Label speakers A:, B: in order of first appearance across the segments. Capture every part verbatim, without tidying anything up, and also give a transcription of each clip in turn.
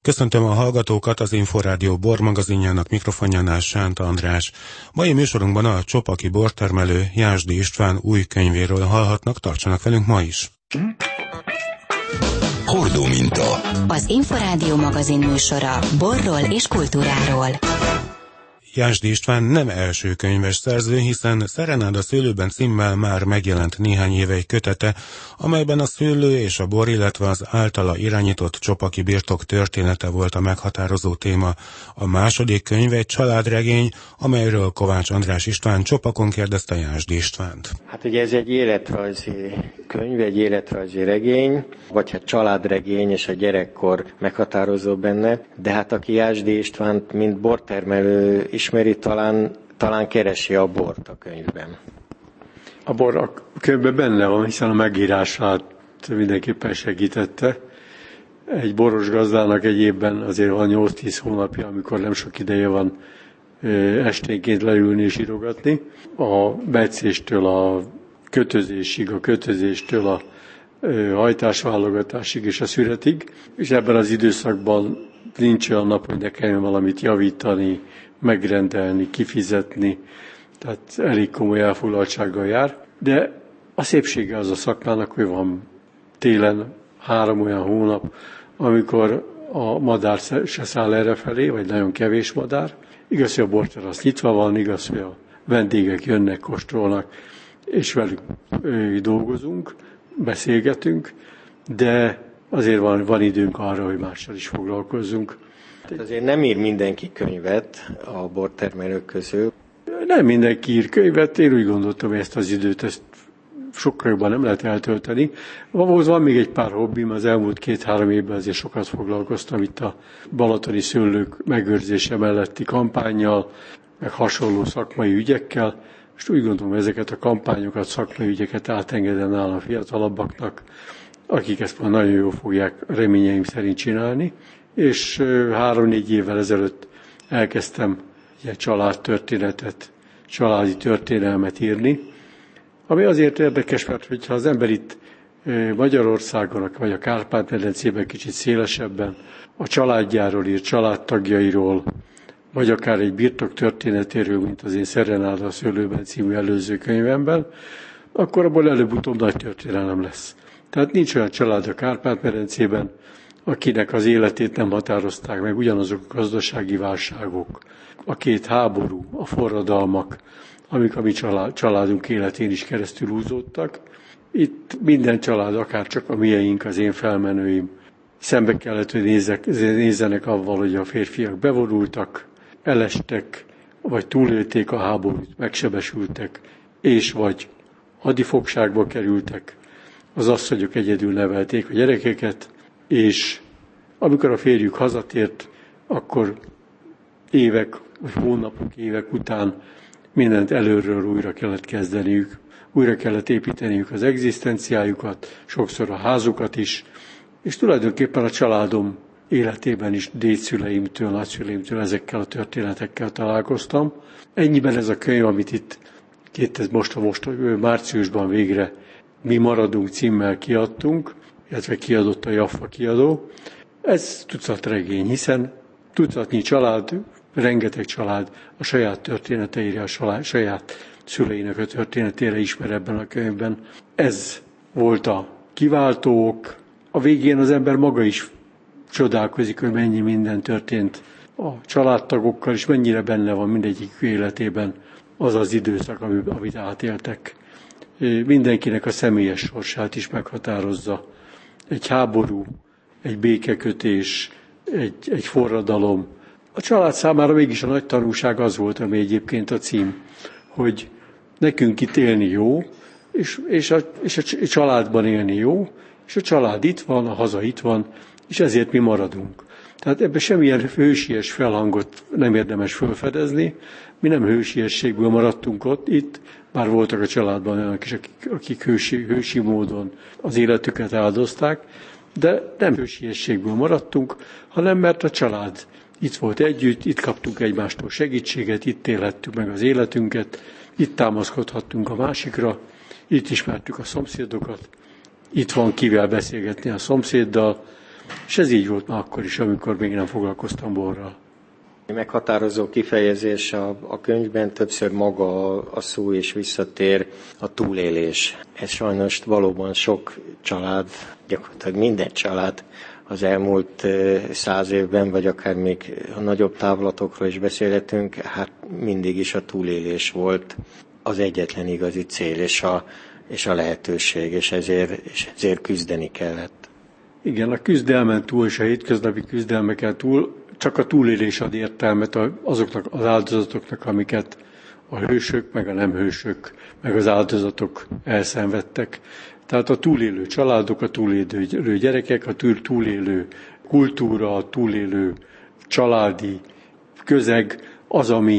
A: Köszöntöm a hallgatókat, az Inforádió bormagazinjának mikrofonjánál Sánta András. Mai műsorunkban a csopaki bortermelő Jászdy István új könyvéről hallhatnak, tartsanak velünk ma is.
B: Hordó minta.
C: Az Inforádió magazin műsora borról és kultúráról.
A: Jászdy István nem első könyves szerző, hiszen Szerenád a szőlőben címmel már megjelent néhány éve egy kötete, amelyben a szőlő és a bor, illetve az általa irányított csopaki birtok története volt a meghatározó téma. A második könyv egy családregény, amelyről Kovács András István csopakon kérdezte Jászdy Istvánt.
D: Hát ugye ez egy életrajzi könyv, egy életrajzi regény, vagy hát családregény, és a gyerekkor meghatározó benne, de hát aki Jászdy Istvánt, mint bortermelő ismeri, talán, talán keresi a bort a könyvben.
E: A bor a könyvben benne van, hiszen a megírását mindenképpen segítette. Egy boros gazdának egy évben azért van nyolc-tíz hónapja, amikor nem sok ideje van esténként leülni és írogatni. A becéstől a kötözésig, a kötözéstől a hajtásválogatásig és a szüretig, és ebben az időszakban nincs olyan nap, hogy ne kelljen valamit javítani, megrendelni, kifizetni, tehát elég komoly elfoglaltsággal jár. De a szépsége az a szakmának, hogy van télen három olyan hónap, amikor a madár se száll errefelé, vagy nagyon kevés madár. Igaz, hogy a borterasz nyitva van, igaz, hogy a vendégek jönnek, kóstolnak, és velük dolgozunk, beszélgetünk, de azért van, van időnk arra, hogy mással is foglalkozzunk.
D: Azért nem ír mindenki könyvet a bortermelők közül.
E: Nem mindenki ír könyvet, én úgy gondoltam, hogy ezt az időt ezt sokkal jobban nem lehet eltölteni. Ahhoz van még egy pár hobbim, az elmúlt két-három évben azért sokat foglalkoztam itt a balatoni szőlők megőrzése melletti kampánnyal, meg hasonló szakmai ügyekkel, és úgy gondolom, hogy ezeket a kampányokat, szakmai ügyeket átengedem nálam fiatalabbaknak, akik ezt már nagyon jól fogják reményeim szerint csinálni. És három-négy évvel ezelőtt elkezdtem egy családtörténetet, családi történelmet írni, ami azért érdekes, mert hogyha az ember itt Magyarországon, vagy a Kárpát-medencében kicsit szélesebben a családjáról ír, családtagjairól, vagy akár egy birtok történetéről, mint az én Szerenád a szőlőben című előző könyvemben, akkor abból előbb-utóbb nagy történelem lesz. Tehát nincs olyan család a Kárpát-medencében, akinek az életét nem határozták meg ugyanazok a gazdasági válságok, a két háború, a forradalmak, amik a mi család, családunk életén is keresztül húzódtak. Itt minden család, akár csak a mieink, az én felmenőim, szembe kellett, hogy nézzek, nézzenek avval, hogy a férfiak bevonultak, elestek, vagy túlélték a háborút, megsebesültek, és vagy hadifogságba kerültek. Az asszonyok egyedül nevelték a gyerekeket, és amikor a férjük hazatért, akkor évek, vagy hónapok, évek után mindent előről újra kellett kezdeniük, újra kellett építeniük az egzisztenciájukat, sokszor a házukat is, és tulajdonképpen a családom életében is dédszüleimtől, nagyszüleimtől ezekkel a történetekkel találkoztam. Ennyiben ez a könyv, amit itt két, most a most márciusban végre Mi maradunk címmel kiadtunk, illetve kiadott a Jaffa kiadó. Ez tucatregény, hiszen tucatnyi család, rengeteg család a saját történeteire, a saját szüleinek a történetére ismer ebben a könyvben. Ez volt a kiváltók. A végén az ember maga is csodálkozik, hogy mennyi minden történt a családtagokkal, és mennyire benne van mindegyik életében az az időszak, amit átéltek. Mindenkinek a személyes sorsát is meghatározza. Egy háború, egy békekötés, egy, egy forradalom. A család számára mégis a nagy tanulság az volt, ami egyébként a cím, hogy nekünk itt élni jó, és, és, a, és a családban élni jó, és a család itt van, a haza itt van, és ezért mi maradunk. Tehát ebben semmilyen hősies felhangot nem érdemes felfedezni. Mi nem hősiességből maradtunk ott, itt, bár voltak a családban olyanok is, akik, akik hősi, hősi módon az életüket áldozták, de nem hősiességből maradtunk, hanem mert a család itt volt együtt, itt kaptunk egymástól segítséget, itt élhettük meg az életünket, itt támaszkodhattunk a másikra, itt ismertük a szomszédokat, itt van kivel beszélgetni a szomszéddal, És ez így volt már akkor is, amikor még nem foglalkoztam borral.
D: Meghatározó kifejezés a, a könyvben többször maga a, a szó és visszatér a túlélés. Ez sajnos valóban sok család, gyakorlatilag minden család az elmúlt száz évben, vagy akár még a nagyobb távlatokról is beszélhetünk, hát mindig is a túlélés volt az egyetlen igazi cél és a, és a lehetőség, és ezért, és ezért küzdeni kellett.
E: Igen, a küzdelmen túl és a hétköznapi küzdelmeken túl csak a túlélés ad értelmet azoknak az áldozatoknak, amiket a hősök, meg a nem hősök, meg az áldozatok elszenvedtek. Tehát a túlélő családok, a túlélő gyerekek, a túlélő kultúra, a túlélő családi közeg az, ami,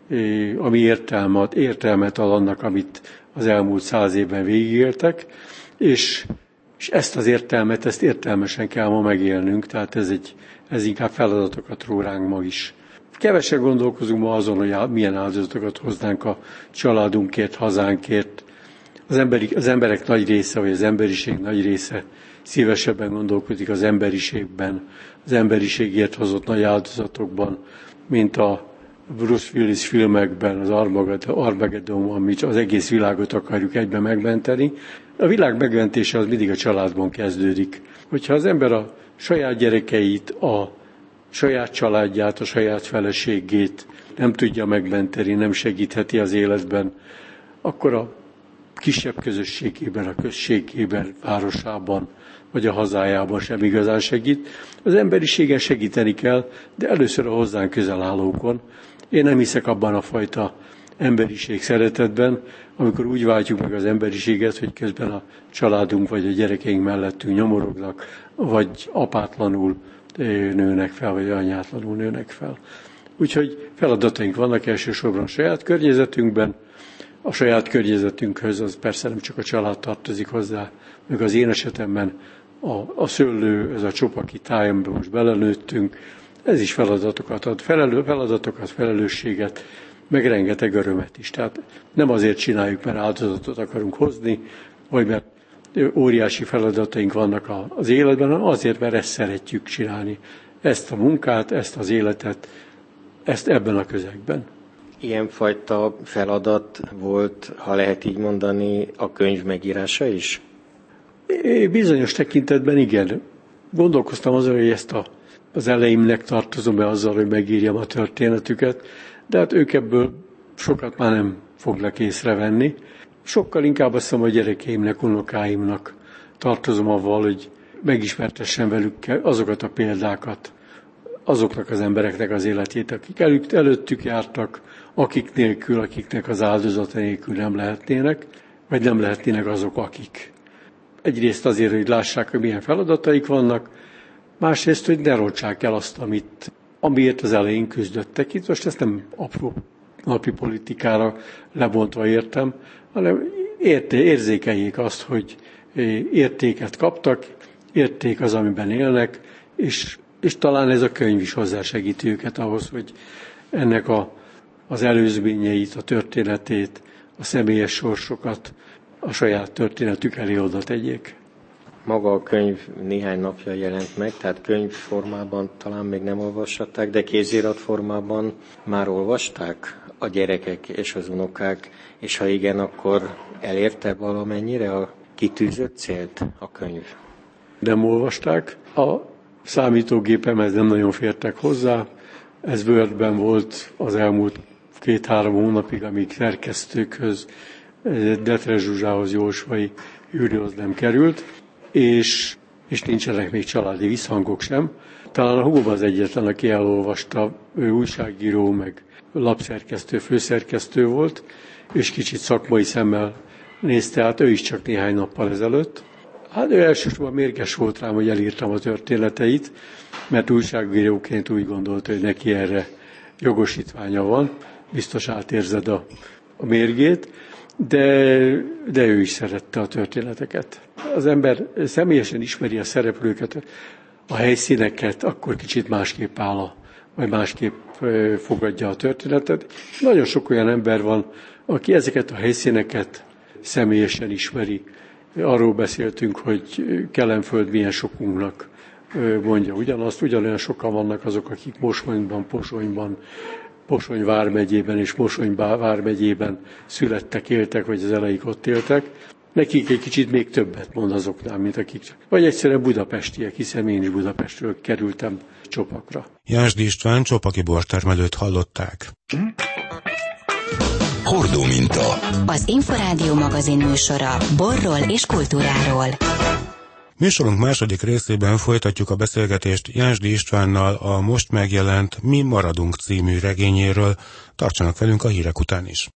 E: ami értelmet, értelmet ad annak, amit az elmúlt száz évben végigéltek, és, és ezt az értelmet, ezt értelmesen kell ma megélnünk, tehát ez, egy, ez inkább feladatokat ró ránk ma is. Kevesen gondolkozunk ma azon, hogy milyen áldozatokat hoznánk a családunkért, hazánkért. Az, emberi, az emberek nagy része, vagy az emberiség nagy része szívesebben gondolkodik az emberiségben, az emberiségért hozott nagy áldozatokban, mint a Bruce Willis filmekben, az Armageddonban, mi az egész világot akarjuk egyben megmenteni. A világ megmentése az mindig a családban kezdődik. Hogyha az ember a saját gyerekeit, a saját családját, a saját feleségét nem tudja megmenteni, nem segítheti az életben, akkor a kisebb közösségében, a községében, városában, vagy a hazájában sem igazán segít. Az emberiségen segíteni kell, de először a hozzánk közel állókon. Én nem hiszek abban a fajta emberiség szeretetben, amikor úgy váltjuk meg az emberiséget, hogy közben a családunk vagy a gyerekeink mellettünk nyomorognak, vagy apátlanul nőnek fel, vagy anyátlanul nőnek fel. Úgyhogy feladataink vannak elsősorban a saját környezetünkben. A saját környezetünkhöz az persze nem csak a család tartozik hozzá, meg az én esetemben a, a szőlő, ez a csopaki táj, amiben most belenőttünk, ez is feladatokat ad, felelő, feladatokat, felelősséget, meg rengeteg örömet is. Tehát nem azért csináljuk, mert áldozatot akarunk hozni, vagy mert óriási feladataink vannak az életben, hanem azért, mert ezt szeretjük csinálni. Ezt a munkát, ezt az életet, ezt ebben a közegben.
D: Ilyenfajta feladat volt, ha lehet így mondani, a könyv megírása is?
E: É, bizonyos tekintetben igen. Gondolkoztam azon, hogy ezt a, az eleimnek tartozom-e azzal, hogy megírjam a történetüket, de hát ők ebből sokat már nem fognak észrevenni. Sokkal inkább azt mondom, hogy gyerekeimnek, unokáimnak tartozom avval, hogy megismertessem velük azokat a példákat, azoknak az embereknek az életét, akik előtt, előttük jártak, akik nélkül, akiknek az áldozata nélkül nem lehetnének, vagy nem lehetnének azok, akik. Egyrészt azért, hogy lássák, hogy milyen feladataik vannak, másrészt, hogy ne rontsák el azt, amit, amiért az elején küzdöttek. Itt most ezt nem apró napi politikára lebontva értem, hanem érté, érzékeljék azt, hogy értéket kaptak, érték az, amiben élnek, és, és talán ez a könyv is hozzásegíti őket ahhoz, hogy ennek a, az előzményeit, a történetét, a személyes sorsokat a saját történetük elé oda tegyék.
D: Maga a könyv néhány napja jelent meg, tehát könyvformában talán még nem olvashatták, de kézirat formában már olvasták a gyerekek és az unokák, és ha igen, akkor elérte valamennyire a kitűzött célt a könyv?
E: Nem olvasták, a számítógépemhez nem nagyon fértek hozzá, ez Wordben volt az elmúlt két-három hónapig, amíg szerkesztőkhöz, Detre Zsuzsához, Jósvai Júlihoz nem került, és, és nincsenek még családi visszhangok sem. Talán a húgom az egyetlen, aki elolvasta, ő újságíró, meg lapszerkesztő, főszerkesztő volt, és kicsit szakmai szemmel nézte át, ő is csak néhány nappal ezelőtt. Hát ő elsősorban mérges volt rám, hogy elírtam a történeteit, mert újságíróként úgy gondolta, hogy neki erre jogosítványa van, biztos átérzed a, a mérgét, de, de ő is szerette a történeteket. Az ember személyesen ismeri a szereplőket, a helyszíneket, akkor kicsit másképp áll a, vagy másképp fogadja a történetet. Nagyon sok olyan ember van, aki ezeket a helyszíneket személyesen ismeri. Arról beszéltünk, hogy Kelenföld milyen sokunknak mondja ugyanazt, ugyanolyan sokan vannak azok, akik Mosonyban, Pozsonyban, Pozsony vármegyében és Mosony vármegyében születtek, éltek, vagy az eleig ott éltek. Nekik egy kicsit még többet mond azoknál, mint akik. Vagy egyszerűen budapestiek, hiszen én is Budapestről kerültem Csopakra.
A: Jászdy István csopaki bortermelőt hallották.
B: Hordó minta.
C: Az Inforádió magazin műsora borról és kultúráról.
A: Műsorunk második részében folytatjuk a beszélgetést Jászdy Istvánnal a most megjelent Mi maradunk című regényéről. Tartsanak velünk a hírek után is.